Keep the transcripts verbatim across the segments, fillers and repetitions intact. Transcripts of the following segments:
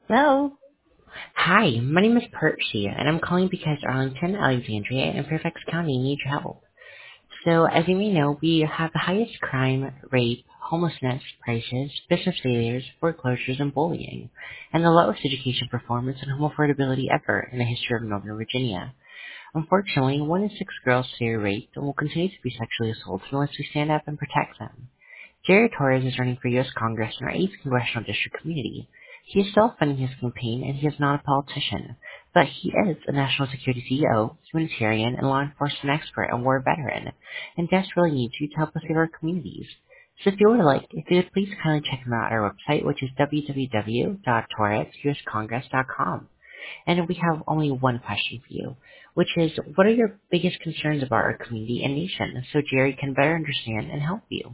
Hello. Hi, my name is Percy, and I'm calling because Arlington, Alexandria, and Fairfax County need your help. So, as you may know, we have the highest crime, rape, homelessness, prices, business failures, foreclosures, and bullying, and the lowest education performance and home affordability ever in the history of Northern Virginia. Unfortunately, one in six girls today are raped and will continue to be sexually assaulted unless we stand up and protect them. Jerry Torres is running for U S. Congress in our eighth Congressional District Community. He is still funding his campaign, and he is not a politician, but he is a national security C E O, humanitarian, and law enforcement expert and war veteran, and desperately needs you to help us save our communities. So if you would like, if you would please kindly check him out at our website, which is w w w dot torres u s congress dot com. And we have only one question for you, which is, what are your biggest concerns about our community and nation, so Jerry can better understand and help you?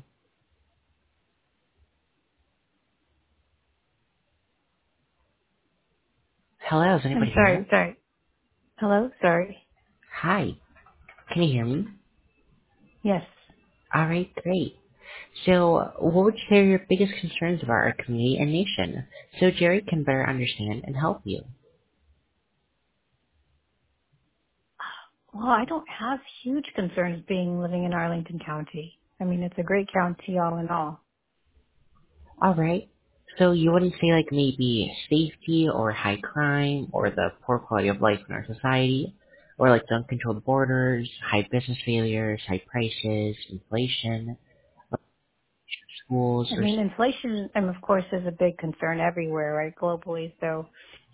Hello, is I'm anybody sorry. there? Sorry. Hello. Sorry. Hi. Can you hear me? Yes. All right, great. So, what would you say are your biggest concerns about our community and nation, so Jerry can better understand and help you? Well, I don't have huge concerns being living in Arlington County. I mean, it's a great county all in all. All right. So you wouldn't say like maybe safety or high crime or the poor quality of life in our society, or like the uncontrolled borders, high business failures, high prices, inflation, schools, I or mean, inflation, um, of course, is a big concern everywhere, right, globally. So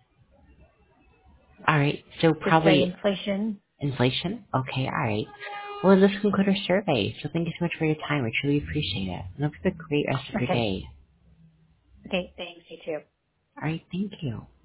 all right. So just say probably inflation. inflation? Okay, alright. Well, this concludes our survey, so thank you so much for your time. I truly appreciate it. And hope you have a great rest of your Okay. day. Okay. Thanks. You too. Alright, thank you.